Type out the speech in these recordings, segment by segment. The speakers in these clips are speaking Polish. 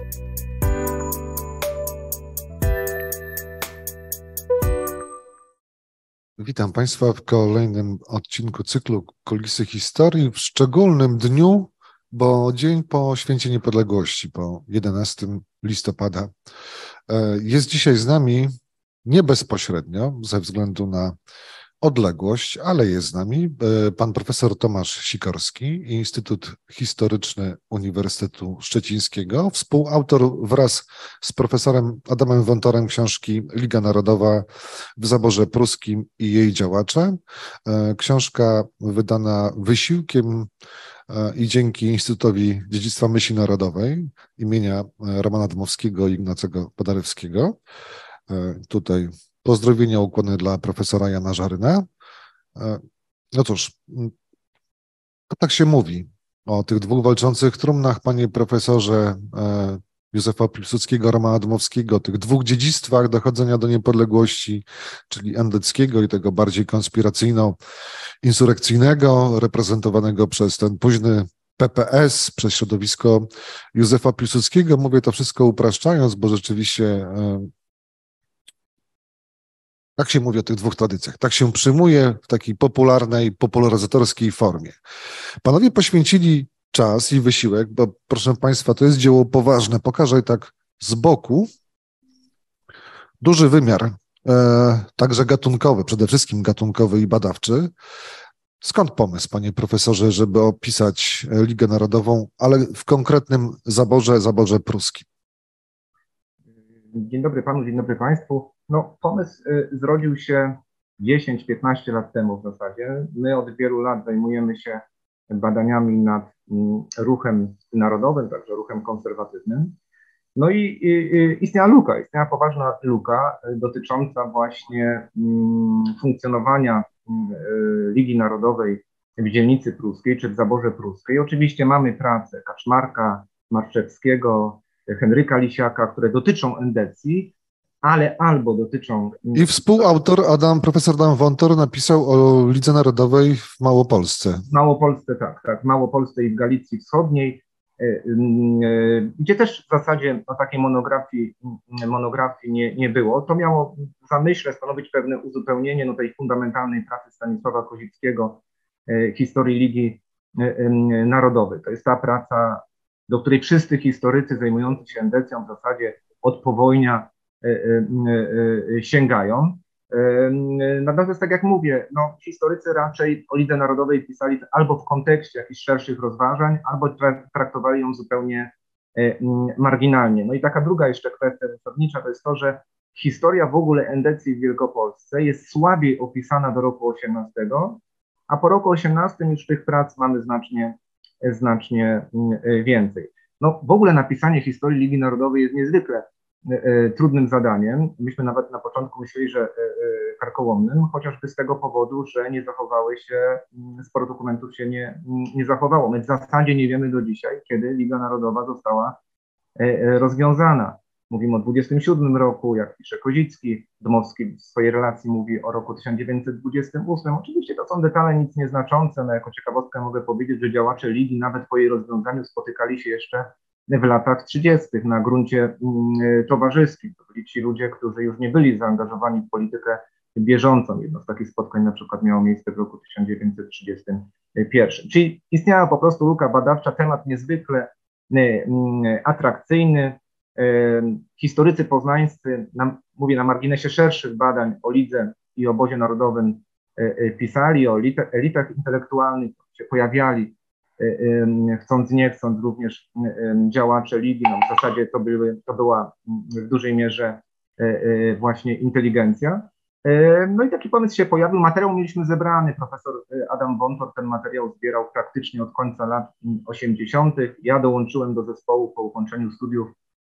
Witam Państwa w kolejnym odcinku cyklu Kulisy Historii, w szczególnym dniu, bo dzień po Święcie Niepodległości, po 11 listopada. Jest dzisiaj z nami nie bezpośrednio, ze względu na odległość, ale jest z nami pan profesor Tomasz Sikorski, Instytut Historyczny Uniwersytetu Szczecińskiego, współautor wraz z profesorem Adamem Wątorem książki Liga Narodowa w zaborze pruskim i jej działacze. Książka wydana wysiłkiem i dzięki Instytutowi Dziedzictwa Myśli Narodowej imienia Romana Dmowskiego i Ignacego Paderewskiego. Tutaj pozdrowienia, ukłony dla profesora Jana Żaryna. No cóż, to tak się mówi o tych dwóch walczących trumnach, panie profesorze, Józefa Piłsudskiego, Romana Dmowskiego, o tych dwóch dziedzictwach dochodzenia do niepodległości, czyli endeckiego i tego bardziej konspiracyjno-insurekcyjnego, reprezentowanego przez ten późny PPS, przez środowisko Józefa Piłsudskiego. Mówię to wszystko upraszczając, bo rzeczywiście tak się mówi o tych dwóch tradycjach. Tak się przyjmuje w takiej popularnej, popularyzatorskiej formie. Panowie poświęcili czas i wysiłek, bo proszę Państwa, to jest dzieło poważne. Pokażę tak z boku. Duży wymiar, także gatunkowy, przede wszystkim gatunkowy i badawczy. Skąd pomysł, panie profesorze, żeby opisać Ligę Narodową, ale w konkretnym zaborze pruskim? Dzień dobry panu, dzień dobry państwu. No, pomysł zrodził się 10-15 lat temu w zasadzie. My od wielu lat zajmujemy się badaniami nad ruchem narodowym, także ruchem konserwatywnym. No i istniała poważna luka dotycząca właśnie funkcjonowania Ligi Narodowej w dzielnicy pruskiej czy w zaborze pruskiej. Oczywiście mamy pracę Kaczmarka, Marczewskiego, Henryka Lisiaka, które dotyczą endecji, ale albo dotyczą... I współautor profesor Adam Wątor napisał o Lidze Narodowej w Małopolsce. W Małopolsce, tak, w Małopolsce i w Galicji Wschodniej, gdzie też w zasadzie takiej monografii nie było. To miało w zamyśle stanowić pewne uzupełnienie tej fundamentalnej pracy Stanisława Kozickiego, historii Ligi Narodowej. To jest ta praca, do której wszyscy historycy zajmujący się endecją w zasadzie od powojnia sięgają. Natomiast tak jak mówię, historycy raczej o Lidze Narodowej pisali albo w kontekście jakichś szerszych rozważań, albo traktowali ją zupełnie marginalnie. No i taka druga jeszcze kwestia zasadnicza to jest to, że historia w ogóle endecji w Wielkopolsce jest słabiej opisana do roku 18, a po roku 18 już tych prac mamy znacznie więcej. No w ogóle napisanie historii Ligi Narodowej jest niezwykle trudnym zadaniem. Myśmy nawet na początku myśleli, że karkołomnym, chociażby z tego powodu, że nie zachowały się, sporo dokumentów się nie zachowało. My w zasadzie nie wiemy do dzisiaj, kiedy Liga Narodowa została rozwiązana. Mówimy o 27 roku, jak pisze Kozicki, Dmowski w swojej relacji mówi o roku 1928. Oczywiście to są detale nic nieznaczące, no jako ciekawostkę mogę powiedzieć, że działacze Ligi nawet po jej rozwiązaniu spotykali się jeszcze w latach 30. na gruncie towarzyskim. To byli ci ludzie, którzy już nie byli zaangażowani w politykę bieżącą. Jedno z takich spotkań na przykład miało miejsce w roku 1931. Czyli istniała po prostu luka badawcza, temat niezwykle atrakcyjny. Historycy poznańscy, mówię na marginesie szerszych badań o Lidze i obozie narodowym, pisali o elitach intelektualnych, się pojawiali, chcąc nie chcąc, również działacze Ligi. W zasadzie to była w dużej mierze właśnie inteligencja. No i taki pomysł się pojawił. Materiał mieliśmy zebrany, profesor Adam Wątor ten materiał zbierał praktycznie od końca lat 80. Ja dołączyłem do zespołu po ukończeniu studiów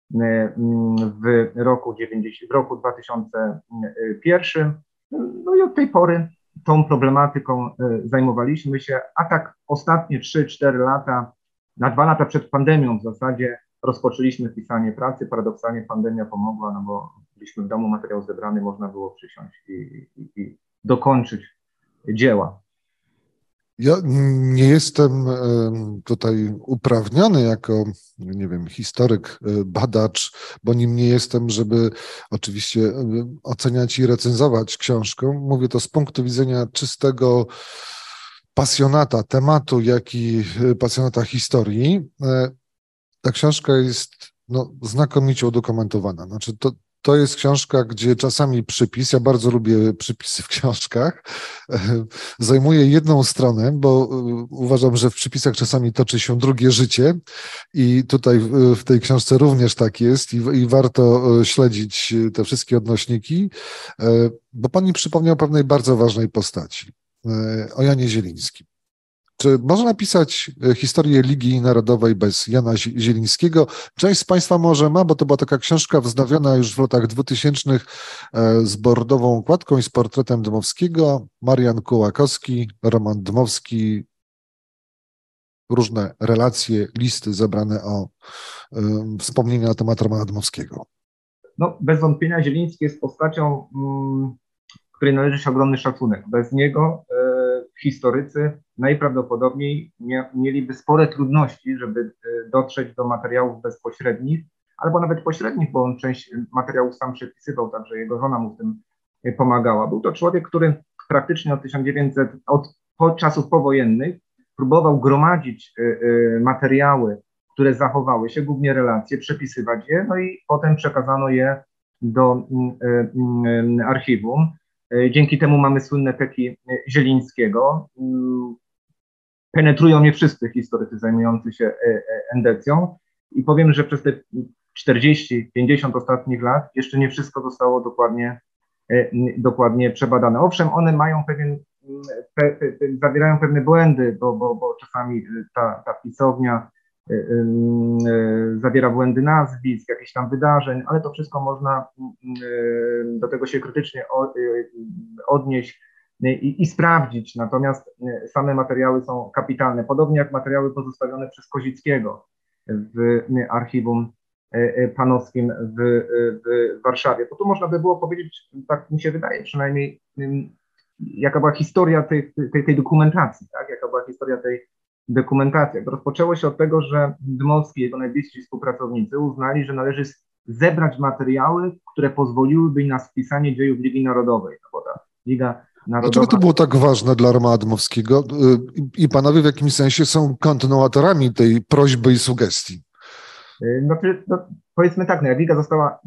w roku 2001. No i od tej pory tą problematyką zajmowaliśmy się, a tak ostatnie 3-4 lata, na 2 lata przed pandemią w zasadzie rozpoczęliśmy pisanie pracy. Paradoksalnie pandemia pomogła, no bo byliśmy w domu, materiał zebrany, można było przysiąść i dokończyć dzieła. Ja nie jestem tutaj uprawniony jako, nie wiem, historyk, badacz, bo nim nie jestem, żeby oczywiście oceniać i recenzować książkę. Mówię to z punktu widzenia czystego pasjonata tematu, jak i pasjonata historii. Ta książka jest znakomicie udokumentowana. Znaczy to jest książka, gdzie czasami przypis, ja bardzo lubię przypisy w książkach, zajmuje jedną stronę, bo uważam, że w przypisach czasami toczy się drugie życie i tutaj w tej książce również tak jest i warto śledzić te wszystkie odnośniki, bo pan mi przypomniał pewnej bardzo ważnej postaci, o Janie Zielińskim. Czy można napisać historię Ligi Narodowej bez Jana Zielińskiego? Część z Państwa może ma, bo to była taka książka wznowiona już w latach 2000 z bordową okładką i z portretem Dmowskiego. Marian Kołakowski, Roman Dmowski, różne relacje, listy zebrane o wspomnienia na temat Romana Dmowskiego. No, bez wątpienia Zieliński jest postacią, której należy się ogromny szacunek. Bez niego historycy najprawdopodobniej mieliby spore trudności, żeby dotrzeć do materiałów bezpośrednich, albo nawet pośrednich, bo on część materiałów sam przepisywał, także jego żona mu w tym pomagała. Był to człowiek, który praktycznie od czasów powojennych próbował gromadzić materiały, które zachowały się, głównie relacje, przepisywać je, no i potem przekazano je do archiwum. Dzięki temu mamy słynne teki Zielińskiego. Penetrują je wszyscy historycy zajmujący się endecją i powiem, że przez te 40-50 ostatnich lat jeszcze nie wszystko zostało dokładnie przebadane. Owszem, one mają zawierają pewne błędy, bo czasami ta pisownia zawiera błędy nazwisk, jakichś tam wydarzeń, ale to wszystko można do tego się krytycznie odnieść i sprawdzić. Natomiast same materiały są kapitalne, podobnie jak materiały pozostawione przez Kozickiego w archiwum panowskim w Warszawie. To tu można by było powiedzieć, tak mi się wydaje przynajmniej, jaka była historia tej dokumentacji, tak? Jaka była historia tej dokumentacji. Rozpoczęło się od tego, że Dmowski i jego najbliżsi współpracownicy uznali, że należy zebrać materiały, które pozwoliłyby na spisanie dziejów Ligi Narodowej. No bo ta Liga Narodowa... Dlaczego to było tak ważne dla Romana Dmowskiego? I panowie w jakimś sensie są kontynuatorami tej prośby i sugestii. Powiedzmy tak, jak Liga została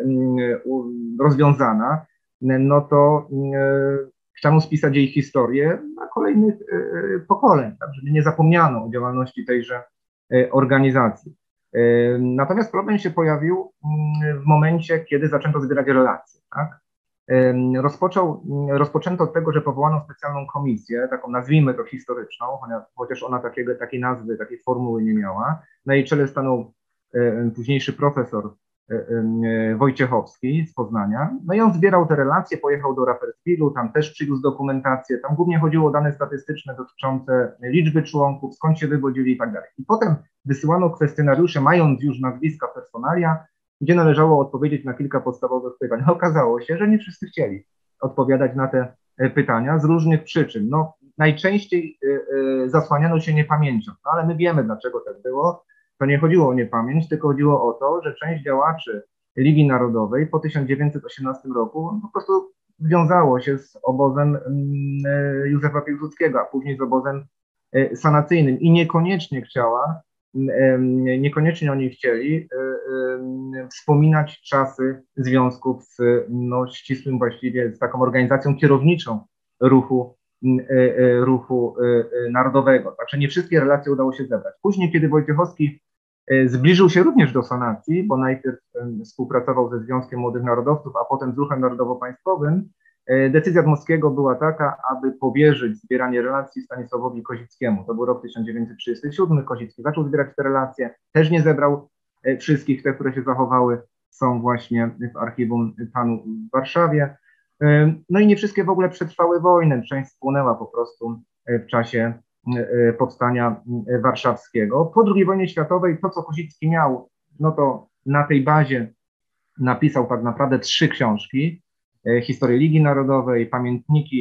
rozwiązana, no to chciano spisać jej historię dla kolejnych pokoleń, tak, żeby nie zapomniano o działalności tejże organizacji. Natomiast problem się pojawił w momencie, kiedy zaczęto zbierać relacje. Tak? Rozpoczęto od tego, że powołano specjalną komisję, taką nazwijmy to historyczną, chociaż ona takiej nazwy, takiej formuły nie miała. Na jej czele stanął późniejszy profesor Wojciechowski z Poznania. No i on zbierał te relacje, pojechał do Rapperswilu, tam też przywiózł dokumentację, tam głównie chodziło o dane statystyczne dotyczące liczby członków, skąd się wywodzili i tak dalej. I potem wysyłano kwestionariusze, mając już nazwiska personalia, gdzie należało odpowiedzieć na kilka podstawowych pytań. Okazało się, że nie wszyscy chcieli odpowiadać na te pytania z różnych przyczyn. No, najczęściej zasłaniano się niepamięcią, no, ale my wiemy, dlaczego tak było. To nie chodziło o niepamięć, tylko chodziło o to, że część działaczy Ligi Narodowej po 1918 roku po prostu związało się z obozem Józefa Piłsudskiego, a później z obozem sanacyjnym i niekoniecznie oni chcieli wspominać czasy związków z ścisłym właściwie, z taką organizacją kierowniczą ruchu narodowego. Także nie wszystkie relacje udało się zebrać. Później, kiedy Wojciechowski zbliżył się również do sanacji, bo najpierw współpracował ze Związkiem Młodych Narodowców, a potem z Ruchem Narodowo-Państwowym, decyzja Dmowskiego była taka, aby powierzyć zbieranie relacji Stanisławowi Kozickiemu. To był rok 1937, Kozicki zaczął zbierać te relacje, też nie zebrał wszystkich, te, które się zachowały, są właśnie w archiwum PAN-u w Warszawie. No i nie wszystkie w ogóle przetrwały wojnę, część spłonęła po prostu w czasie powstania warszawskiego. Po II wojnie światowej to, co Kozicki miał, no to na tej bazie napisał tak naprawdę 3 książki. Historię Ligi Narodowej, pamiętniki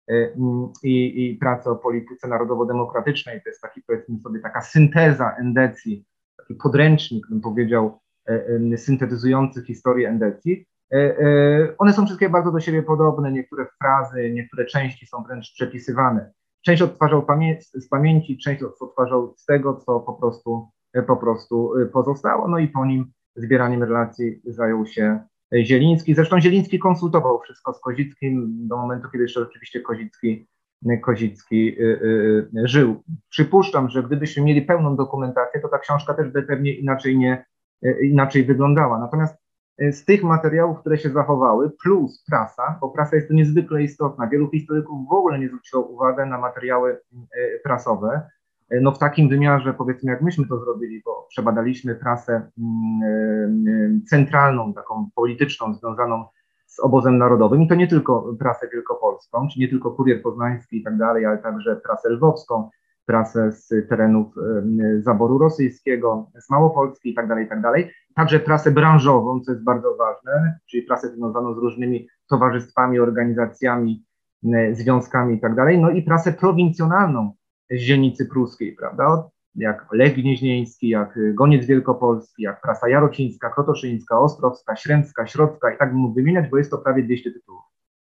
i pracę o polityce narodowo-demokratycznej. To jest taki, powiedzmy sobie, taka synteza endecji, taki podręcznik, bym powiedział, syntetyzujący historię endecji. One są wszystkie bardzo do siebie podobne, niektóre frazy, niektóre części są wręcz przepisywane. Część odtwarzał z pamięci, część odtwarzał z tego, co po prostu pozostało, no i po nim zbieraniem relacji zajął się Zieliński. Zresztą Zieliński konsultował wszystko z Kozickim do momentu, kiedy jeszcze oczywiście Kozicki żył. Przypuszczam, że gdybyśmy mieli pełną dokumentację, to ta książka też by pewnie inaczej wyglądała. Natomiast z tych materiałów, które się zachowały, plus prasa, bo prasa jest tu niezwykle istotna. Wielu historyków w ogóle nie zwróciło uwagi na materiały prasowe. No w takim wymiarze, powiedzmy, jak myśmy to zrobili, bo przebadaliśmy prasę centralną, taką polityczną, związaną z obozem narodowym i to nie tylko prasę wielkopolską, czy nie tylko Kurier Poznański i tak dalej, ale także prasę lwowską, prasę z terenów zaboru rosyjskiego, z Małopolski i tak dalej, także prasę branżową, co jest bardzo ważne, czyli prasę związaną z różnymi towarzystwami, organizacjami, związkami i tak dalej, no i prasę prowincjonalną z dzielnicy pruskiej, prawda, jak Lech Gnieźnieński, jak Goniec Wielkopolski, jak prasa jarocińska, krotoszyńska, ostrowska, śremska, środzka i tak bym mógł wymieniać, bo jest to prawie 200 tytułów.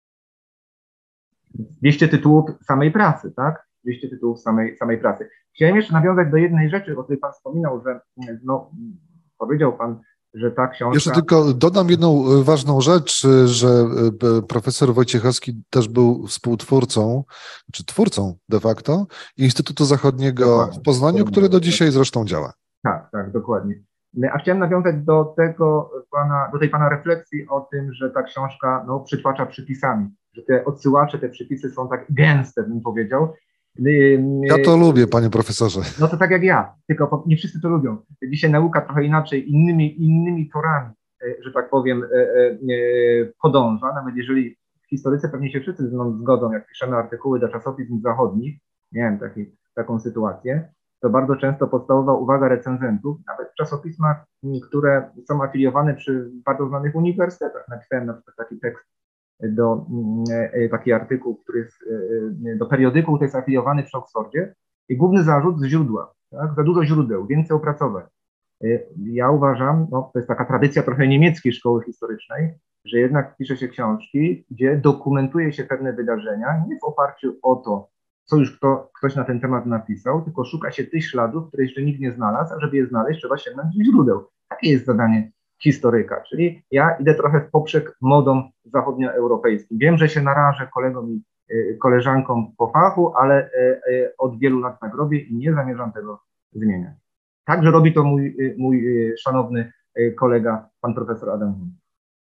200 tytułów samej pracy, tak? 200 tytułów samej pracy. Chciałem jeszcze nawiązać do jednej rzeczy, o której Pan wspominał, że no, powiedział Pan, że ta książka... Jeszcze tylko dodam jedną ważną rzecz, że profesor Wojciechowski też był współtwórcą, czy twórcą de facto Instytutu Zachodniego dokładnie, w Poznaniu, który do dzisiaj zresztą działa. Tak, dokładnie. A chciałem nawiązać do tej Pana refleksji o tym, że ta książka no, przytłacza przypisami, że te odsyłacze, te przypisy są tak gęste, bym powiedział. Ja to lubię, panie profesorze. No to tak jak ja, tylko nie wszyscy to lubią. Dzisiaj nauka trochę inaczej, innymi torami, że tak powiem, podąża, nawet jeżeli w historyce pewnie się wszyscy ze mną zgodzą, jak piszemy artykuły do czasopism zachodnich, miałem taką sytuację, to bardzo często podstawowa uwaga recenzentów, nawet w czasopismach, które są afiliowane przy bardzo znanych uniwersytetach. Napisałem na przykład taki tekst taki artykuł, który jest do periodyku, który jest afiliowany przy Oksfordzie i główny zarzut z źródła, tak? Za dużo źródeł, więcej opracowań. Ja uważam, no, to jest taka tradycja trochę niemieckiej szkoły historycznej, że jednak pisze się książki, gdzie dokumentuje się pewne wydarzenia, nie w oparciu o to, co już ktoś na ten temat napisał, tylko szuka się tych śladów, które jeszcze nikt nie znalazł, a żeby je znaleźć, trzeba sięgnąć do źródeł. Takie jest zadanie historyka, czyli ja idę trochę w poprzek modom zachodnioeuropejskim. Wiem, że się narażę kolegom i koleżankom po fachu, ale od wielu lat tak robię i nie zamierzam tego zmieniać. Także robi to mój szanowny kolega, pan profesor Adam Hun.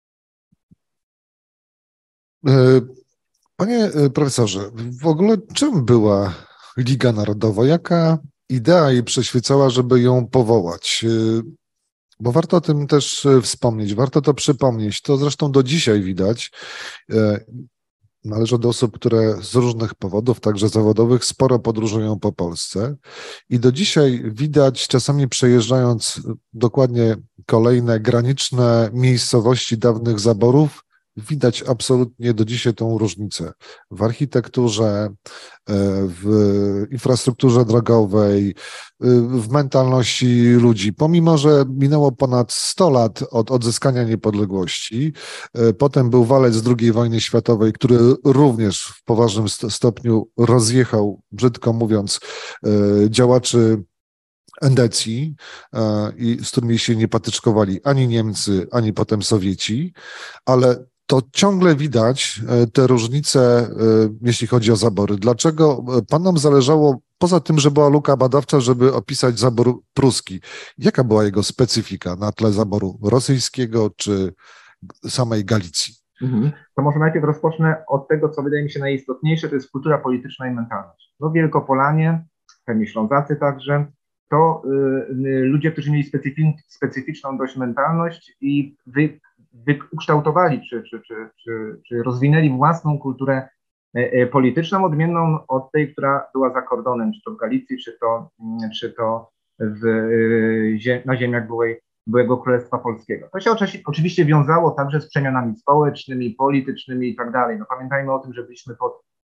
Panie profesorze, w ogóle czym była Liga Narodowa? Jaka idea jej przyświecała, żeby ją powołać? Bo warto o tym też wspomnieć, warto to przypomnieć. To zresztą do dzisiaj widać. Należę do osób, które z różnych powodów, także zawodowych, sporo podróżują po Polsce i do dzisiaj widać, czasami przejeżdżając dokładnie kolejne graniczne miejscowości dawnych zaborów, widać absolutnie do dzisiaj tą różnicę w architekturze, w infrastrukturze drogowej, w mentalności ludzi. Pomimo że minęło ponad 100 lat od odzyskania niepodległości, potem był walec II wojny światowej, który również w poważnym stopniu rozjechał, brzydko mówiąc, działaczy endecji, i z którymi się nie patyczkowali ani Niemcy, ani potem Sowieci, ale to ciągle widać te różnice, jeśli chodzi o zabory. Dlaczego panom zależało, poza tym, że była luka badawcza, żeby opisać zabór pruski? Jaka była jego specyfika na tle zaboru rosyjskiego czy samej Galicji? To może najpierw rozpocznę od tego, co wydaje mi się najistotniejsze, to jest kultura polityczna i mentalność. No Wielkopolanie, pewnie Ślązacy także, to ludzie, którzy mieli specyficzną dość mentalność i ukształtowali czy rozwinęli własną kulturę polityczną, odmienną od tej, która była za kordonem, czy to w Galicji, czy to na ziemiach byłego Królestwa Polskiego. To się oczywiście wiązało także z przemianami społecznymi, politycznymi i tak dalej. No pamiętajmy o tym, że byliśmy pod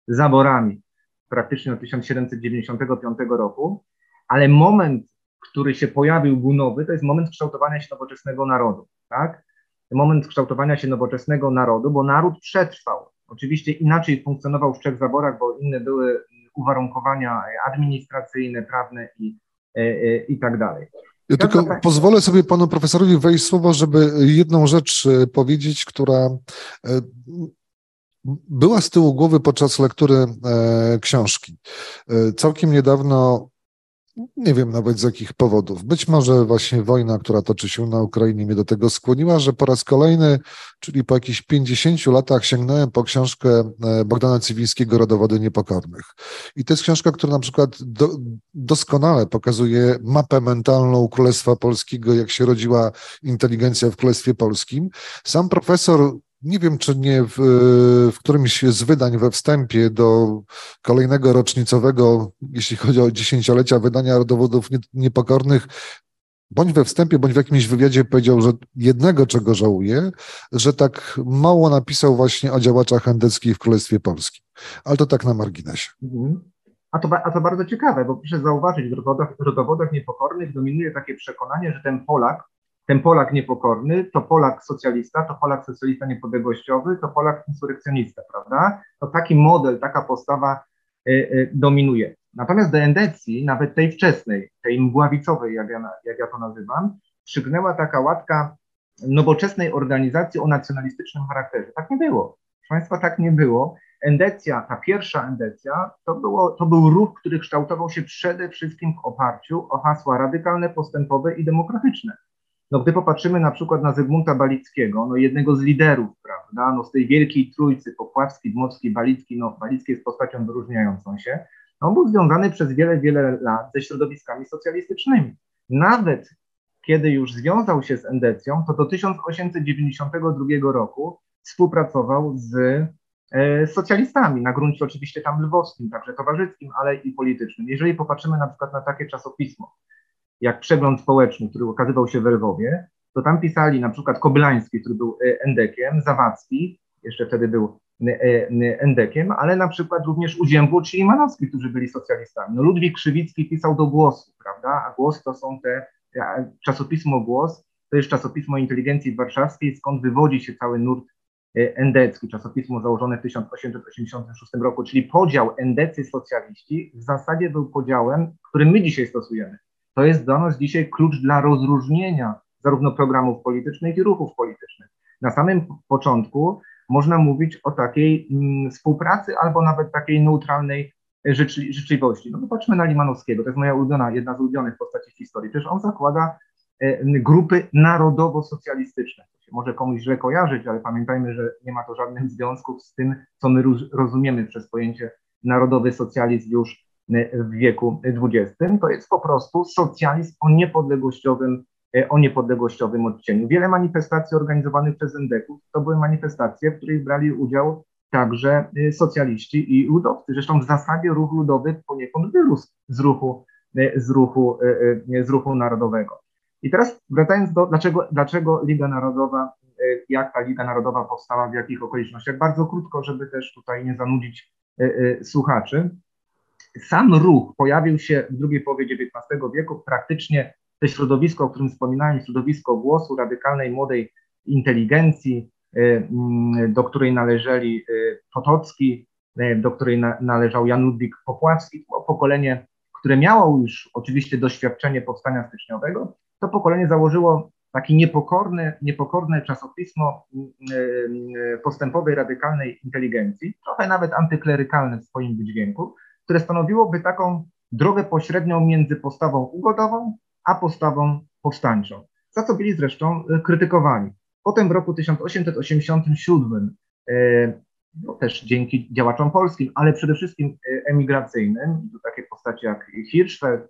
zaborami praktycznie od 1795 roku, ale moment, który się pojawił, był nowy, to jest moment kształtowania się nowoczesnego narodu, tak? Moment kształtowania się nowoczesnego narodu, bo naród przetrwał. Oczywiście inaczej funkcjonował w trzech zaborach, bo inne były uwarunkowania administracyjne, prawne i tak dalej. Ja tylko pozwolę sobie panu profesorowi wejść słowo, żeby jedną rzecz powiedzieć, która była z tyłu głowy podczas lektury książki. Całkiem niedawno, nie wiem nawet z jakich powodów, być może właśnie wojna, która toczy się na Ukrainie, mnie do tego skłoniła, że po raz kolejny, czyli po jakichś 50 latach, sięgnąłem po książkę Bogdana Cywińskiego „Rodowody niepokornych”. I to jest książka, która na przykład doskonale pokazuje mapę mentalną Królestwa Polskiego, jak się rodziła inteligencja w Królestwie Polskim. Sam profesor, nie wiem, czy nie w którymś z wydań we wstępie do kolejnego rocznicowego, jeśli chodzi o dziesięciolecia wydania Rodowodów Niepokornych, bądź we wstępie, bądź w jakimś wywiadzie powiedział, że jednego, czego żałuje, że tak mało napisał właśnie o działaczach endeckich w Królestwie Polskim. Ale to tak na marginesie. A to bardzo ciekawe, bo proszę zauważyć, w rodowodach niepokornych dominuje takie przekonanie, że ten Polak niepokorny, to Polak socjalista, to Polak socjalista niepodległościowy, to Polak insurekcjonista, prawda? To taki model, taka postawa dominuje. Natomiast do endecji, nawet tej wczesnej, tej mgławicowej, jak ja to nazywam, przygnęła taka łatka nowoczesnej organizacji o nacjonalistycznym charakterze. Tak nie było. Proszę Państwa, tak nie było. Endecja, ta pierwsza endecja, to był ruch, który kształtował się przede wszystkim w oparciu o hasła radykalne, postępowe i demokratyczne. No, gdy popatrzymy na przykład na Zygmunta Balickiego, no, jednego z liderów, prawda, no, z tej wielkiej trójcy, Popławski, Dmowski, Balicki, no, Balicki jest postacią wyróżniającą się, no, on był związany przez wiele, wiele lat ze środowiskami socjalistycznymi. Nawet kiedy już związał się z endecją, to do 1892 roku współpracował z socjalistami, na gruncie oczywiście tam lwowskim, także towarzyskim, ale i politycznym. Jeżeli popatrzymy na przykład na takie czasopismo, jak Przegląd Społeczny, który ukazywał się w Lwowie, to tam pisali na przykład Koblański, który był endekiem, Zawadzki, jeszcze wtedy był endekiem, ale na przykład również Uziębłocz i Manowski, którzy byli socjalistami. No, Ludwik Krzywicki pisał do Głosu, prawda, a Głos to są czasopismo Głos, to jest czasopismo inteligencji warszawskiej, skąd wywodzi się cały nurt endecki, czasopismo założone w 1886 roku, czyli podział endecy socjaliści w zasadzie był podziałem, który my dzisiaj stosujemy. To jest dla nas dzisiaj klucz dla rozróżnienia zarówno programów politycznych, i ruchów politycznych. Na samym początku można mówić o takiej współpracy albo nawet takiej neutralnej życzliwości. No popatrzmy na Limanowskiego, to jest moja jedna z ulubionych postaci w historii. Przecież on zakłada grupy narodowo-socjalistyczne. To się może komuś źle kojarzyć, ale pamiętajmy, że nie ma to żadnych związków z tym, co my rozumiemy przez pojęcie narodowy socjalizm już w wieku XX. To jest po prostu socjalizm o niepodległościowym odcieniu. Wiele manifestacji organizowanych przez endeków to były manifestacje, w których brali udział także socjaliści i ludowcy. Zresztą w zasadzie ruch ludowy poniekąd wyrósł z ruchu narodowego. I teraz wracając do dlaczego Liga Narodowa, jak ta Liga Narodowa powstała, w jakich okolicznościach, bardzo krótko, żeby też tutaj nie zanudzić słuchaczy. Sam ruch pojawił się w drugiej połowie XIX wieku, praktycznie to środowisko, o którym wspominałem, środowisko Głosu, radykalnej młodej inteligencji, do której należeli Potocki, do której należał Jan Ludwik Popławski, pokolenie, które miało już oczywiście doświadczenie powstania styczniowego, to pokolenie założyło takie niepokorne czasopismo postępowej, radykalnej inteligencji, trochę nawet antyklerykalne w swoim wydźwięku, które stanowiłoby taką drogę pośrednią między postawą ugodową a postawą powstańczą, za co byli zresztą krytykowani. Potem w roku 1887, no też dzięki działaczom polskim, ale przede wszystkim emigracyjnym, to takie postacie jak Hirschfeld,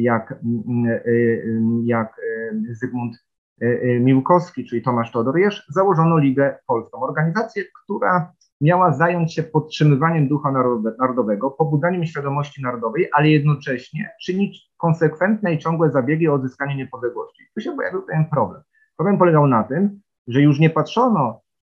jak Zygmunt Miłkowski, czyli Tomasz Todor-Jerz, założono Ligę Polską, organizację, która miała zająć się podtrzymywaniem ducha narodowego, pobudzaniem świadomości narodowej, ale jednocześnie czynić konsekwentne i ciągłe zabiegi o odzyskanie niepodległości. Tu się pojawił pewien problem. Problem polegał na tym, że już nie patrzono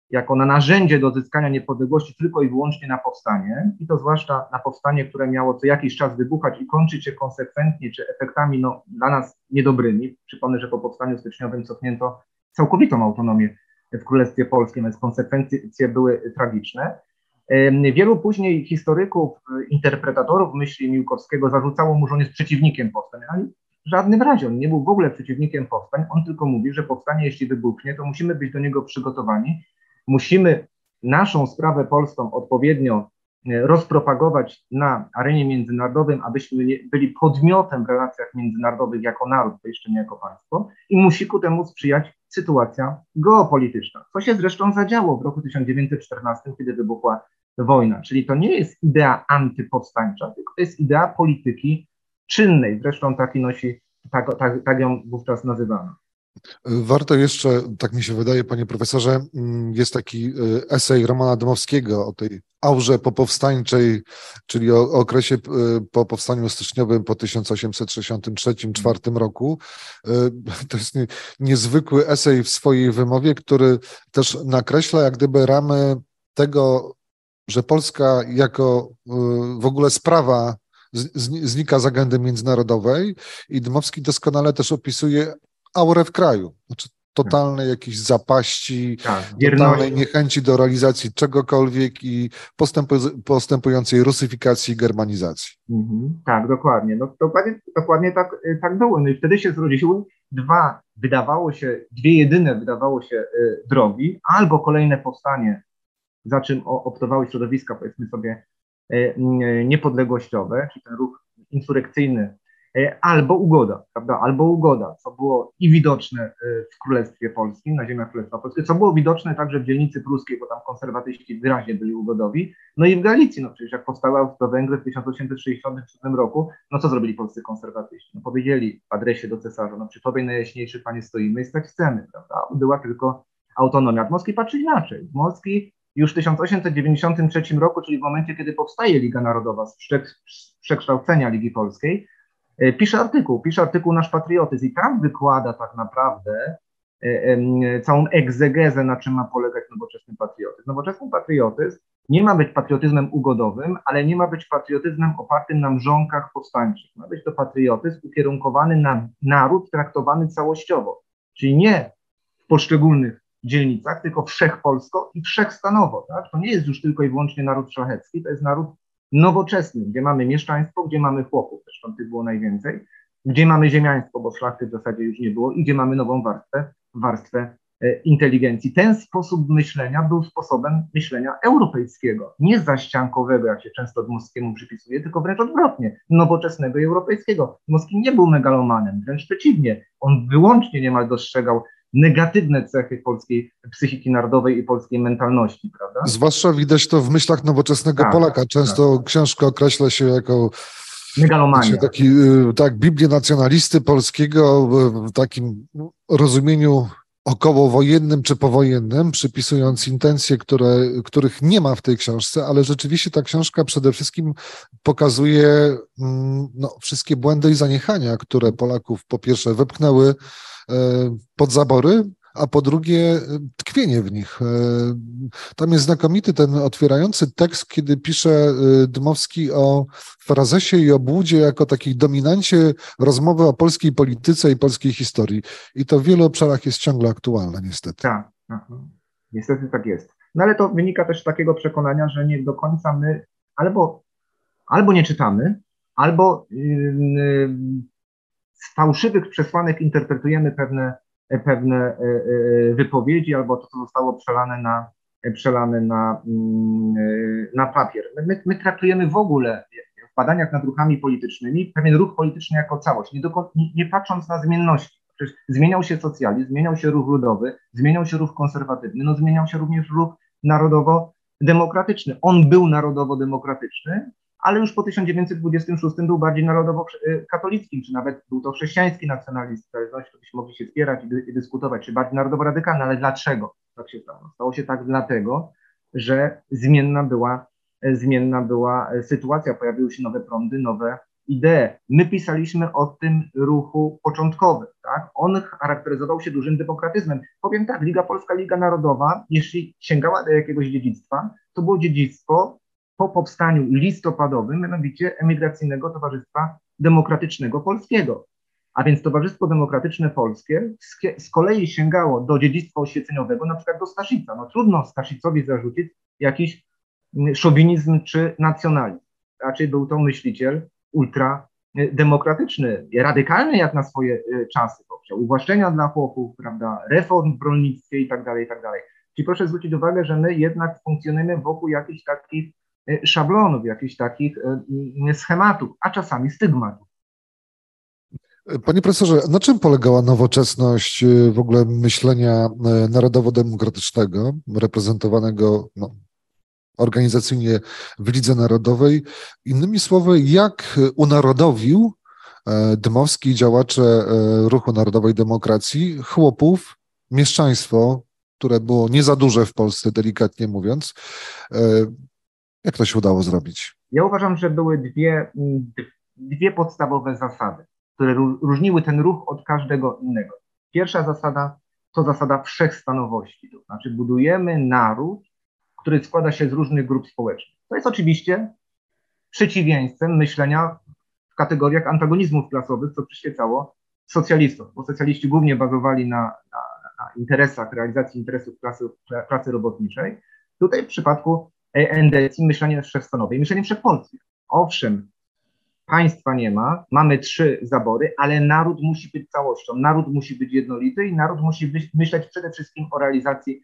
jako na narzędzie do odzyskania niepodległości tylko i wyłącznie na powstanie, i to zwłaszcza na powstanie, które miało co jakiś czas wybuchać i kończyć się konsekwentnie czy efektami dla nas niedobrymi. Przypomnę, że po powstaniu styczniowym cofnięto całkowitą autonomię w Królestwie Polskim, więc konsekwencje były tragiczne. Wielu później historyków, interpretatorów myśli Miłkowskiego zarzucało mu, że on jest przeciwnikiem powstań, ale w żadnym razie on nie był w ogóle przeciwnikiem powstań, on tylko mówi, że powstanie, jeśli wybuchnie, to musimy być do niego przygotowani, musimy naszą sprawę polską odpowiednio rozpropagować na arenie międzynarodowej, abyśmy byli podmiotem w relacjach międzynarodowych jako naród, to jeszcze nie jako państwo, i musi ku temu sprzyjać sytuacja geopolityczna, co się zresztą zadziało w roku 1914, kiedy wybuchła wojna. Czyli to nie jest idea antypowstańcza, tylko to jest idea polityki czynnej. Zresztą tak ją wówczas nazywano. Warto jeszcze, tak mi się wydaje, panie profesorze, jest taki esej Romana Dmowskiego o tej aurze popowstańczej, czyli o okresie po powstaniu styczniowym po 1863-1864 roku. To jest niezwykły esej w swojej wymowie, który też nakreśla jak gdyby ramy tego, że Polska jako w ogóle sprawa znika z agendy międzynarodowej, i Dmowski doskonale też opisuje aurę w kraju, znaczy totalnej jakiejś zapaści, totalnej niechęci do realizacji czegokolwiek i postępującej rusyfikacji i germanizacji. Tak, dokładnie. No, dokładnie tak było. No i wtedy się zrodziły dwie jedyne wydawało się drogi, albo kolejne powstanie, za czym optowały środowiska, powiedzmy sobie, niepodległościowe, czyli ten ruch insurekcyjny, albo ugoda, prawda? Albo ugoda, co było i widoczne w Królestwie Polskim, na ziemiach Królestwa Polskiego, co było widoczne także w dzielnicy pruskiej, bo tam konserwatyści wyraźnie byli ugodowi, no i w Galicji, no przecież jak powstały Austro-Węgry w 1867 roku, no co zrobili polscy konserwatyści? No powiedzieli w adresie do cesarza, no przy tobie najjaśniejszy panie stoimy i stać chcemy, prawda? Była tylko autonomia. Dmowski patrzy inaczej. Dmowski już w 1893 roku, czyli w momencie, kiedy powstaje Liga Narodowa z przekształcenia Ligi Polskiej, pisze artykuł Nasz Patriotyzm i tam wykłada tak naprawdę całą egzegezę, na czym ma polegać nowoczesny patriotyzm. Nowoczesny patriotyzm nie ma być patriotyzmem ugodowym, ale nie ma być patriotyzmem opartym na mrzonkach powstańczych. Ma być to patriotyzm ukierunkowany na naród, traktowany całościowo, czyli nie w poszczególnych dzielnicach, tylko wszechpolsko i wszechstanowo. Tak? To nie jest już tylko i wyłącznie naród szlachecki, to jest naród nowoczesny, gdzie mamy mieszczaństwo, gdzie mamy chłopów, zresztą tych było najwięcej, gdzie mamy ziemiaństwo, bo szlachty w zasadzie już nie było, i gdzie mamy nową warstwę inteligencji. Ten sposób myślenia był sposobem myślenia europejskiego, nie zaściankowego, jak się często Dmowskiemu przypisuje, tylko wręcz odwrotnie, nowoczesnego i europejskiego. Dmowski nie był megalomanem, wręcz przeciwnie, on wyłącznie niemal dostrzegał negatywne cechy polskiej psychiki narodowej i polskiej mentalności, prawda? Zwłaszcza widać to w myślach nowoczesnego Polaka. Często książkę określa się jako megalomania. Biblię nacjonalisty polskiego w takim rozumieniu okołowojennym czy powojennym, przypisując intencje, których nie ma w tej książce, ale rzeczywiście ta książka przede wszystkim pokazuje wszystkie błędy i zaniechania, które Polaków po pierwsze wepchnęły pod zabory, a po drugie tkwienie w nich. Tam jest znakomity ten otwierający tekst, kiedy pisze Dmowski o frazesie i obłudzie jako takiej dominancie rozmowy o polskiej polityce i polskiej historii. I to w wielu obszarach jest ciągle aktualne, niestety. Tak, niestety tak jest. No ale to wynika też z takiego przekonania, że nie do końca my albo nie czytamy, albo z fałszywych przesłanek interpretujemy pewne wypowiedzi, albo to, co zostało przelane na papier. My traktujemy w ogóle w badaniach nad ruchami politycznymi pewien ruch polityczny jako całość, nie patrząc na zmienności. Przecież zmieniał się socjalizm, zmieniał się ruch ludowy, zmieniał się ruch konserwatywny, zmieniał się również ruch narodowo-demokratyczny. On był narodowo-demokratyczny, ale już po 1926 był bardziej narodowo-katolickim, czy nawet był to chrześcijański nacjonalizm, w zależności, to byśmy mogli się spierać i dyskutować, czy bardziej narodowo-radykalny, ale dlaczego tak się stało? Stało się tak dlatego, że zmienna była sytuacja, pojawiły się nowe prądy, ideę. My pisaliśmy o tym ruchu początkowym, tak? On charakteryzował się dużym demokratyzmem. Powiem tak, Liga Polska, Liga Narodowa, jeśli sięgała do jakiegoś dziedzictwa, to było dziedzictwo po powstaniu listopadowym, mianowicie Emigracyjnego Towarzystwa Demokratycznego Polskiego. A więc Towarzystwo Demokratyczne Polskie z kolei sięgało do dziedzictwa oświeceniowego, na przykład do Staszica. No trudno Staszicowi zarzucić jakiś szowinizm czy nacjonalizm. Raczej był to myśliciel ultrademokratyczny, radykalny jak na swoje czasy. Chciał uwłaszczenia dla chłopów, prawda, reform w rolnictwie i tak dalej, i tak dalej. Czyli proszę zwrócić uwagę, że my jednak funkcjonujemy wokół jakichś takich szablonów, jakichś takich schematów, a czasami stygmatów. Panie profesorze, na czym polegała nowoczesność w ogóle myślenia narodowo-demokratycznego, reprezentowanego organizacyjnie w Lidze Narodowej? Innymi słowy, jak unarodowił Dmowski, działacze Ruchu Narodowej Demokracji, chłopów, mieszczaństwo, które było nie za duże w Polsce, delikatnie mówiąc. Jak to się udało zrobić? Ja uważam, że były dwie podstawowe zasady, które różniły ten ruch od każdego innego. Pierwsza zasada to zasada wszechstanowości, to znaczy budujemy naród, który składa się z różnych grup społecznych. To jest oczywiście przeciwieństwem myślenia w kategoriach antagonizmów klasowych, co przyświecało socjalistom, bo socjaliści głównie bazowali na interesach, realizacji interesów klasy robotniczej. Tutaj w przypadku endecji myślenie wszechstanowe i myślenie wszechpolskie. Owszem, państwa nie ma, mamy 3 zabory, ale naród musi być całością, naród musi być jednolity i naród musi myśleć przede wszystkim o realizacji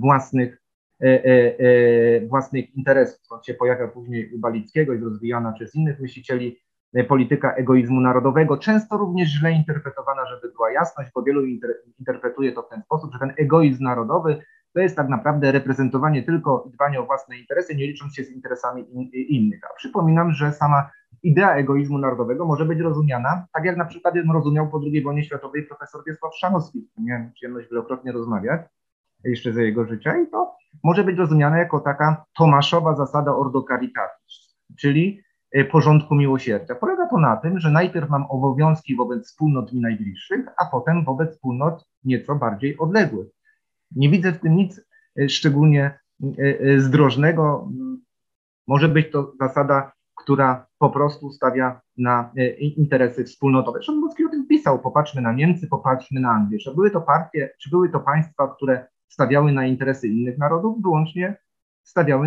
własnych interesów. Stąd się pojawia później u Balickiego, jest rozwijana przez innych myślicieli polityka egoizmu narodowego, często również źle interpretowana, żeby była jasność, bo wielu interpretuje to w ten sposób, że ten egoizm narodowy to jest tak naprawdę reprezentowanie tylko i dbanie o własne interesy, nie licząc się z interesami innych. A przypominam, że sama idea egoizmu narodowego może być rozumiana, tak jak na przykład ją rozumiał po II wojnie światowej profesor Wiesław Chrzanowski. Miałem przyjemność wielokrotnie rozmawiać jeszcze za jego życia i to może być rozumiane jako taka tomaszowa zasada ordo caritatis, czyli porządku miłosierdzia. Polega to na tym, że najpierw mam obowiązki wobec wspólnot mi najbliższych, a potem wobec wspólnot nieco bardziej odległych. Nie widzę w tym nic szczególnie zdrożnego. Może być to zasada, która po prostu stawia na interesy wspólnotowe. Szymborski o tym pisał. Popatrzmy na Niemcy, popatrzmy na Anglię. Czy były to państwa, które stawiały na interesy innych narodów? Wyłącznie stawiały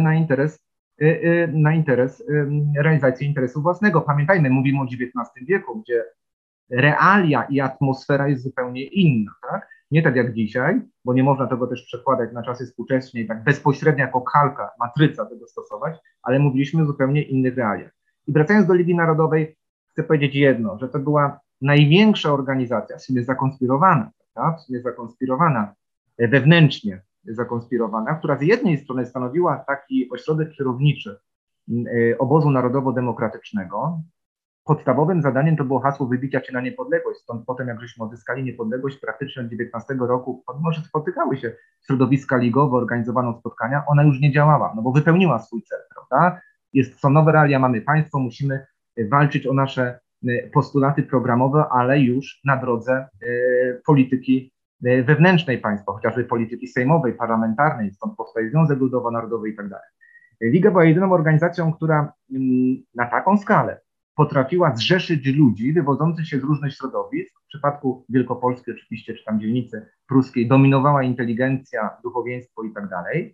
na interes realizacji interesu własnego. Pamiętajmy, mówimy o XIX wieku, gdzie realia i atmosfera jest zupełnie inna, tak? Nie tak jak dzisiaj, bo nie można tego też przekładać na czasy współczesne i tak bezpośrednio jako kalka, matryca tego stosować, ale mówiliśmy o zupełnie innych realiach. I wracając do Ligi Narodowej, chcę powiedzieć jedno, że to była największa organizacja, w sumie zakonspirowana, prawda? W sumie zakonspirowana, wewnętrznie zakonspirowana, która z jednej strony stanowiła taki ośrodek kierowniczy obozu narodowo-demokratycznego. Podstawowym zadaniem to było hasło wybicia się na niepodległość, stąd potem jak żeśmy odzyskali niepodległość praktycznie od 19 roku, pomimo że spotykały się środowiska ligowe, organizowano spotkania, ona już nie działała, no bo wypełniła swój cel, prawda? Są nowe realia, mamy państwo, musimy walczyć o nasze postulaty programowe, ale już na drodze polityki wewnętrznej państwa, chociażby polityki sejmowej, parlamentarnej, stąd powstaje Związek Ludowo-Narodowy i tak dalej. Liga była jedyną organizacją, która na taką skalę potrafiła zrzeszyć ludzi wywodzących się z różnych środowisk. W przypadku Wielkopolski oczywiście, czy tam dzielnicy pruskiej, dominowała inteligencja, duchowieństwo i tak dalej,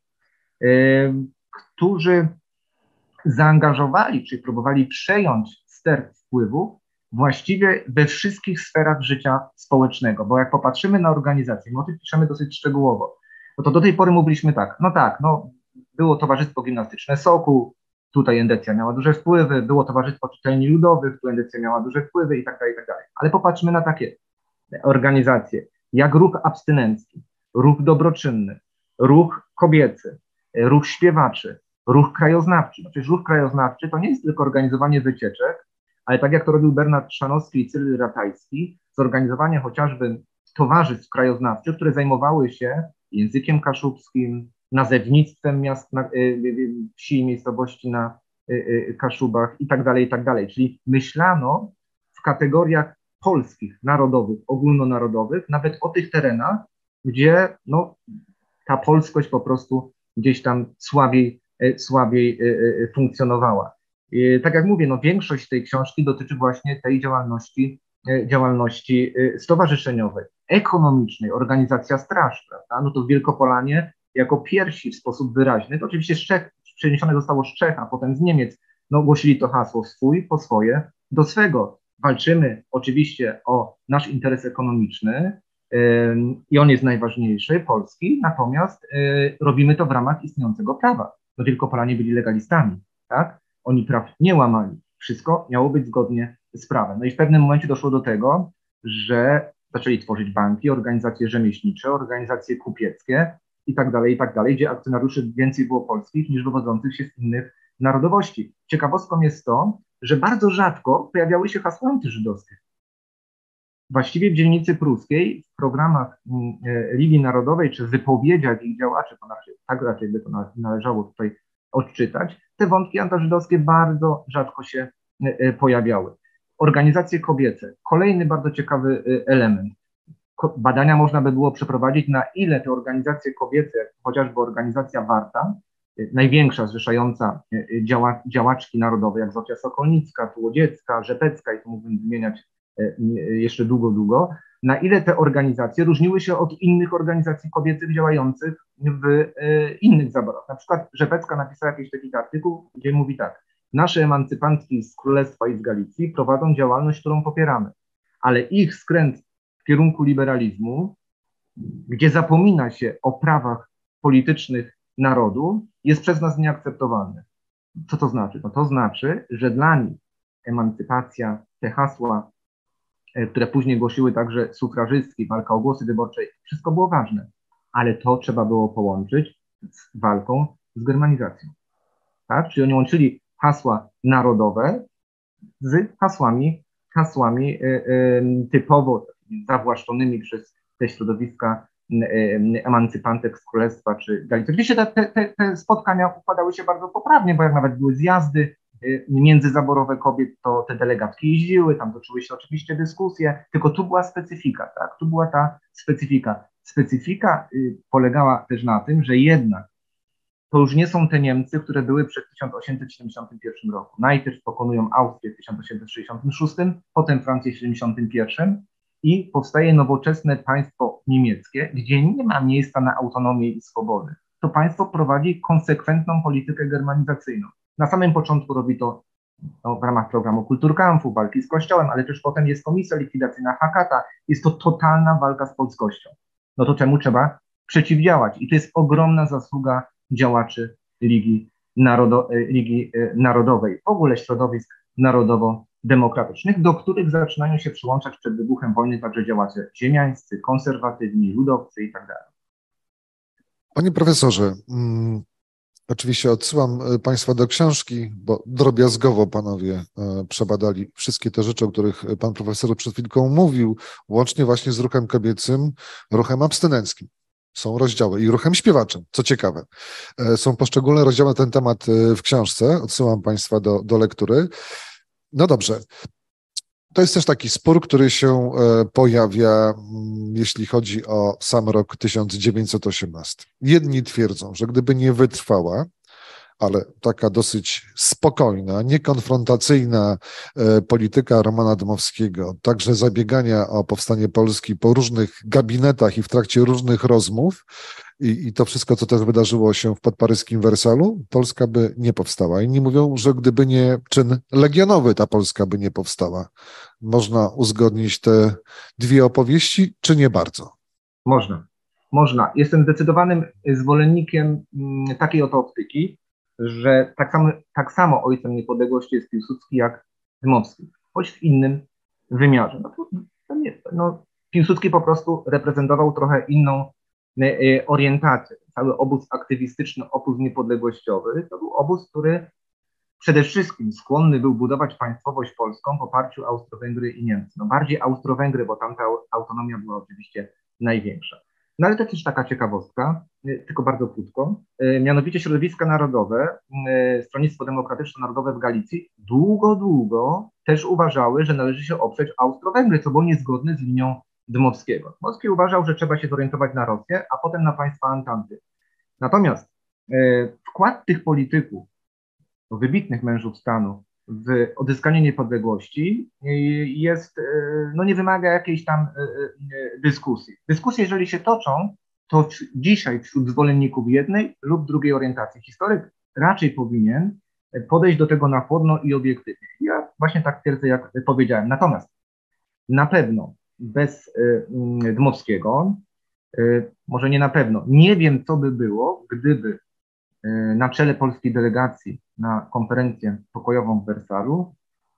którzy zaangażowali, czy próbowali przejąć ster wpływów właściwie we wszystkich sferach życia społecznego, bo jak popatrzymy na organizację, my o tym piszemy dosyć szczegółowo, no to do tej pory mówiliśmy tak, było Towarzystwo Gimnastyczne Sokół, tutaj endecja miała duże wpływy, było Towarzystwo Czytelni Ludowych, tu endecja miała duże wpływy i tak dalej, i tak dalej. Ale popatrzmy na takie organizacje, jak ruch abstynencki, ruch dobroczynny, ruch kobiecy, ruch śpiewaczy, ruch krajoznawczy. No przecież ruch krajoznawczy to nie jest tylko organizowanie wycieczek, ale tak jak to robił Bernard Chrzanowski i Cyryl Ratajski, zorganizowanie chociażby towarzystw krajoznawczych, które zajmowały się językiem kaszubskim, nazewnictwem miast, wsi i miejscowości na Kaszubach i tak dalej, i tak dalej. Czyli myślano w kategoriach polskich, narodowych, ogólnonarodowych, nawet o tych terenach, gdzie no, ta polskość po prostu gdzieś tam słabiej funkcjonowała. Tak jak mówię, no, większość tej książki dotyczy właśnie tej działalności stowarzyszeniowej, ekonomicznej, organizacja straż, prawda? No to w Wielkopolanie jako pierwsi w sposób wyraźny, to oczywiście z Czech, przeniesione zostało z Czech, a potem z Niemiec, no głosili to hasło swój, po swoje, do swego. Walczymy oczywiście o nasz interes ekonomiczny i on jest najważniejszy, polski, natomiast robimy to w ramach istniejącego prawa. No Wielkopolanie byli legalistami, tak? Oni praw nie łamali. Wszystko miało być zgodnie z prawem. No i w pewnym momencie doszło do tego, że zaczęli tworzyć banki, organizacje rzemieślnicze, organizacje kupieckie i tak dalej, gdzie akcjonariuszy więcej było polskich niż wywodzących się z innych narodowości. Ciekawostką jest to, że bardzo rzadko pojawiały się hasła antyżydowskie. Właściwie w dzielnicy pruskiej, w programach Ligi Narodowej czy wypowiedziach ich działaczy, tak raczej by to należało tutaj odczytać, te wątki antyżydowskie bardzo rzadko się pojawiały. Organizacje kobiece, kolejny bardzo ciekawy element. Badania można by było przeprowadzić, na ile te organizacje kobiece, jak chociażby organizacja Warta, największa zrzeszająca działaczki narodowe, jak Zofia Sokolnicka, Tułodziecka, Rzepecka i to mógłbym wymieniać jeszcze długo, na ile te organizacje różniły się od innych organizacji kobiecych działających w innych zaborach. Na przykład Rzepecka napisała jakiś taki artykuł, gdzie mówi tak: nasze emancypantki z Królestwa i z Galicji prowadzą działalność, którą popieramy, ale ich skręt w kierunku liberalizmu, gdzie zapomina się o prawach politycznych narodu, jest przez nas nieakceptowalny. Co to znaczy? No to znaczy, że dla nich emancypacja, te hasła, które później głosiły także sufrażystki, walka o głosy wyborcze, wszystko było ważne, ale to trzeba było połączyć z walką z germanizacją. Tak? Czyli oni łączyli hasła narodowe z hasłami typowo zawłaszczonymi przez te środowiska emancypantek z Królestwa czy Galicji. Oczywiście te spotkania układały się bardzo poprawnie, bo jak nawet były zjazdy międzyzaborowe kobiet, to te delegatki jeździły, tam toczyły się oczywiście dyskusje, tylko tu była specyfika, tak? Tu była ta specyfika. Specyfika polegała też na tym, że jednak to już nie są te Niemcy, które były przed 1871 roku. Najpierw pokonują Austrię w 1866, potem Francję w 1871 i powstaje nowoczesne państwo niemieckie, gdzie nie ma miejsca na autonomię i swobody. To państwo prowadzi konsekwentną politykę germanizacyjną. Na samym początku robi to w ramach programu Kulturkampfu, walki z Kościołem, ale też potem jest komisja likwidacyjna Hakata. Jest to totalna walka z polskością. No to czemu trzeba przeciwdziałać? I to jest ogromna zasługa działaczy Ligi Narodowej, w ogóle środowisk narodowo-demokratycznych, do których zaczynają się przyłączać przed wybuchem wojny także działacze ziemiańscy, konserwatywni, ludowcy i tak dalej. Panie profesorze, oczywiście odsyłam Państwa do książki, bo drobiazgowo panowie przebadali wszystkie te rzeczy, o których pan profesor przed chwilką mówił, łącznie właśnie z ruchem kobiecym, ruchem abstynenckim. Są rozdziały i ruchem śpiewaczym, co ciekawe. Są poszczególne rozdziały na ten temat w książce, odsyłam Państwa do lektury. No dobrze. To jest też taki spór, który się pojawia, jeśli chodzi o sam rok 1918. Jedni twierdzą, że gdyby nie wytrwała, ale taka dosyć spokojna, niekonfrontacyjna polityka Romana Dmowskiego, także zabiegania o powstanie Polski po różnych gabinetach i w trakcie różnych rozmów, i to wszystko, co też wydarzyło się w podparyskim Wersalu, Polska by nie powstała. Inni mówią, że gdyby nie czyn legionowy, ta Polska by nie powstała. Można uzgodnić te dwie opowieści, czy nie bardzo? Można. Jestem zdecydowanym zwolennikiem takiej oto optyki, że tak samo ojcem niepodległości jest Piłsudski jak Dmowski, choć w innym wymiarze. Piłsudski po prostu reprezentował trochę inną orientację. Cały obóz aktywistyczny, obóz niepodległościowy, to był obóz, który przede wszystkim skłonny był budować państwowość polską w oparciu o Austro-Węgry i Niemcy. No bardziej Austro-Węgry, bo tam ta autonomia była oczywiście największa. No ale to też taka ciekawostka, tylko bardzo krótko. Mianowicie środowiska narodowe, Stronnictwo Demokratyczno-Narodowe w Galicji długo też uważały, że należy się oprzeć Austro-Węgry, co było niezgodne z linią Dmowskiego. Dmowski uważał, że trzeba się zorientować na Rosję, a potem na państwa Antanty. Natomiast wkład tych polityków, wybitnych mężów stanu, w odzyskanie niepodległości jest, no nie wymaga jakiejś tam dyskusji. Dyskusje, jeżeli się toczą, to dzisiaj wśród zwolenników jednej lub drugiej orientacji. Historyk raczej powinien podejść do tego na chłodno i obiektywnie. Ja właśnie tak twierdzę, jak powiedziałem. Natomiast na pewno bez Dmowskiego, może nie na pewno, nie wiem, co by było, gdyby na czele polskiej delegacji na konferencję pokojową w Wersalu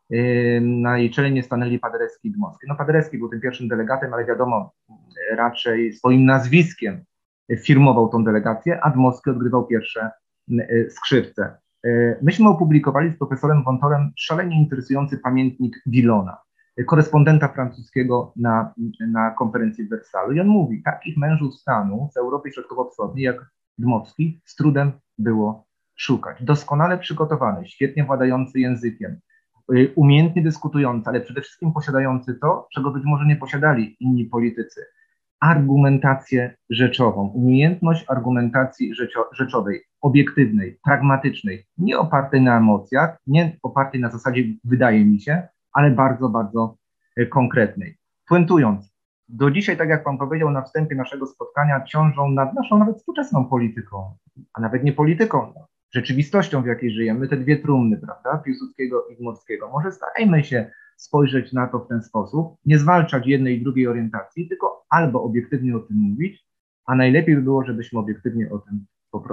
na jej czele nie stanęli Paderewski i Dmowski. No Paderewski był tym pierwszym delegatem, ale wiadomo, raczej swoim nazwiskiem firmował tą delegację, a Dmowski odgrywał pierwsze skrzypce. Myśmy opublikowali z profesorem Wątorem szalenie interesujący pamiętnik Dillona, korespondenta francuskiego na konferencji w Wersalu. I on mówi, takich mężów stanu z Europy Środkowo-Wschodniej jak Dmowski z trudem było szukać. Doskonale przygotowany, świetnie władający językiem, umiejętnie dyskutujący, ale przede wszystkim posiadający to, czego być może nie posiadali inni politycy. Argumentację rzeczową, umiejętność argumentacji rzeczowej, obiektywnej, pragmatycznej, nie opartej na emocjach, nie opartej na zasadzie wydaje mi się, ale bardzo konkretnej. Puentując, do dzisiaj, tak jak pan powiedział na wstępie naszego spotkania, ciążą nad naszą nawet współczesną polityką, a nawet nie polityką, rzeczywistością, w jakiej żyjemy, te dwie trumny, prawda, Piłsudskiego i Dmowskiego. Może starajmy się spojrzeć na to w ten sposób, nie zwalczać jednej i drugiej orientacji, tylko albo obiektywnie o tym mówić, a najlepiej by było, żebyśmy obiektywnie o tym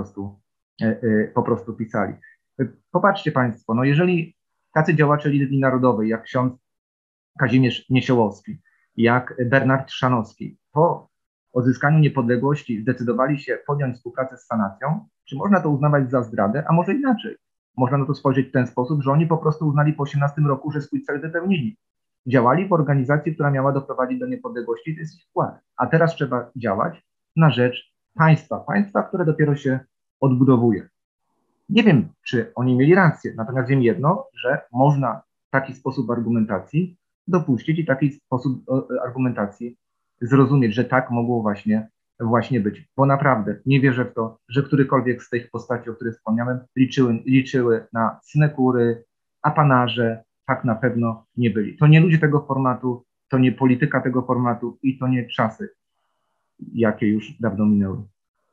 po prostu pisali. Popatrzcie państwo, no jeżeli tacy działacze Ligi Narodowej, jak ksiądz Kazimierz Niesiołowski, jak Bernard Chrzanowski, po odzyskaniu niepodległości zdecydowali się podjąć współpracę z sanacją, czy można to uznawać za zdradę, a może inaczej? Można na to spojrzeć w ten sposób, że oni po prostu uznali po 18 roku, że swój cel wypełnili. Działali w organizacji, która miała doprowadzić do niepodległości, to jest ich wkład. A teraz trzeba działać na rzecz państwa, które dopiero się odbudowuje. Nie wiem, czy oni mieli rację, natomiast wiem jedno, że można taki sposób argumentacji dopuścić i taki sposób argumentacji zrozumieć, że tak mogło właśnie być. Bo naprawdę nie wierzę w to, że którykolwiek z tych postaci, o których wspomniałem, liczyły na synekury, apanaże, tak na pewno nie byli. To nie ludzie tego formatu, to nie polityka tego formatu i to nie czasy, jakie już dawno minęły.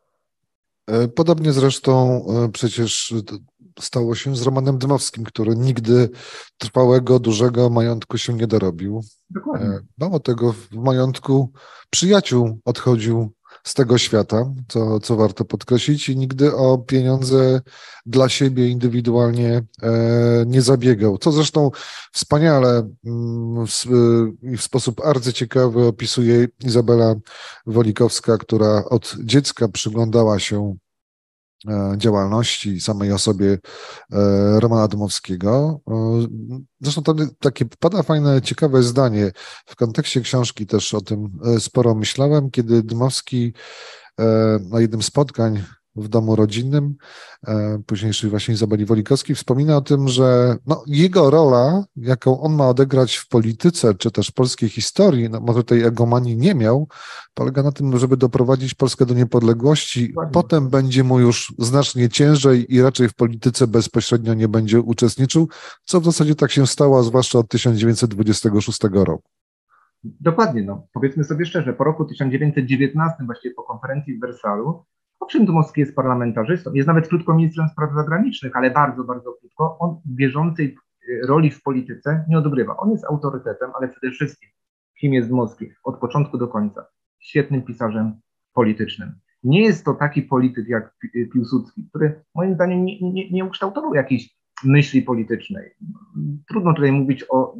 Podobnie zresztą przecież stało się z Romanem Dmowskim, który nigdy trwałego, dużego majątku się nie dorobił. Dokładnie. Mało tego, w majątku przyjaciół odchodził z tego świata, co warto podkreślić, i nigdy o pieniądze dla siebie indywidualnie nie zabiegał. Co zresztą wspaniale i w sposób arcyciekawy opisuje Izabela Wolikowska, która od dziecka przyglądała się działalności samej osobie Romana Dmowskiego. Zresztą tam takie pada fajne, ciekawe zdanie. W kontekście książki też o tym sporo myślałem, kiedy Dmowski na jednym z spotkań w domu rodzinnym, późniejszej właśnie Izabeli Wolikowskiej, wspomina o tym, że jego rola, jaką on ma odegrać w polityce, czy też polskiej historii, może tej egomanii nie miał, polega na tym, żeby doprowadzić Polskę do niepodległości. Potem będzie mu już znacznie ciężej i raczej w polityce bezpośrednio nie będzie uczestniczył, co w zasadzie tak się stało, zwłaszcza od 1926 roku. Dokładnie, powiedzmy sobie szczerze, po roku 1919, właściwie po konferencji w Wersalu, owszem, Dmowski jest parlamentarzystą, jest nawet krótko ministrem spraw zagranicznych, ale bardzo krótko. On bieżącej roli w polityce nie odgrywa. On jest autorytetem, ale przede wszystkim, kim jest Dmowski? Od początku do końca. Świetnym pisarzem politycznym. Nie jest to taki polityk jak Piłsudski, który moim zdaniem nie ukształtował jakiejś myśli politycznej. Trudno tutaj mówić o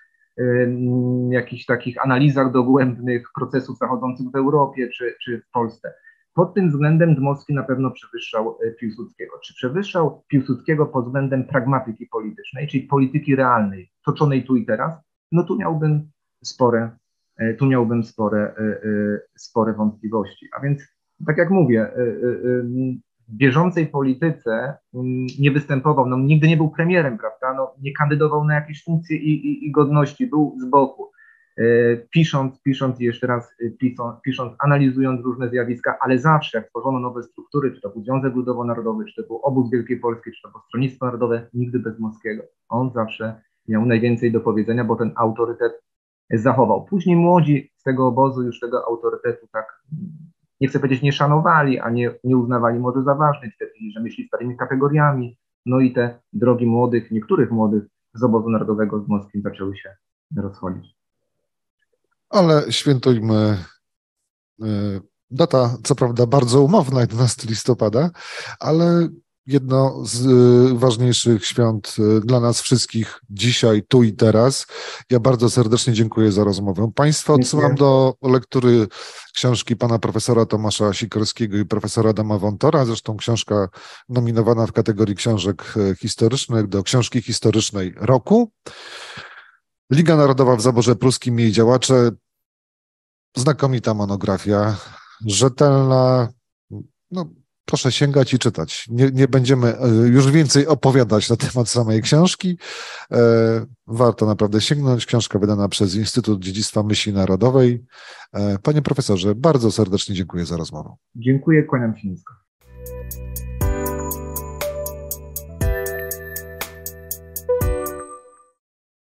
jakichś takich analizach dogłębnych procesów zachodzących w Europie czy w Polsce. Pod tym względem Dmowski na pewno przewyższał Piłsudskiego. Czy przewyższał Piłsudskiego pod względem pragmatyki politycznej, czyli polityki realnej, toczonej tu i teraz? No tu miałbym spore tu miałbym spore wątpliwości. A więc, tak jak mówię, w bieżącej polityce nie występował, no, nigdy nie był premierem, prawda? No, nie kandydował na jakieś funkcje i godności, był z boku. Pisząc i jeszcze raz pisząc, analizując różne zjawiska, ale zawsze jak tworzono nowe struktury, czy to był Związek Ludowo-Narodowy, czy to był Obóz Wielkiej Polski, czy to było Stronnictwo Narodowe, nigdy bez Moskiego. On zawsze miał najwięcej do powiedzenia, bo ten autorytet zachował. Później młodzi z tego obozu już tego autorytetu tak, nie chcę powiedzieć, nie szanowali, a nie uznawali może za ważny, twierdzili, że myśli starymi kategoriami, no i te drogi młodych, niektórych młodych z obozu narodowego z Moskwą zaczęły się rozchodzić. Ale świętujmy, data co prawda bardzo umowna, 11 listopada, ale jedno z ważniejszych świąt dla nas wszystkich dzisiaj, tu i teraz. Ja bardzo serdecznie dziękuję za rozmowę. Państwa odsyłam do lektury książki pana profesora Tomasza Sikorskiego i profesora Adama Wątora, zresztą książka nominowana w kategorii książek historycznych do książki historycznej roku. Liga Narodowa w zaborze pruskim i jej działacze. Znakomita monografia, rzetelna. No, proszę sięgać i czytać. Nie będziemy już więcej opowiadać na temat samej książki. Warto naprawdę sięgnąć. Książka wydana przez Instytut Dziedzictwa Myśli Narodowej. Panie profesorze, bardzo serdecznie dziękuję za rozmowę. Dziękuję, kłaniam się nisko.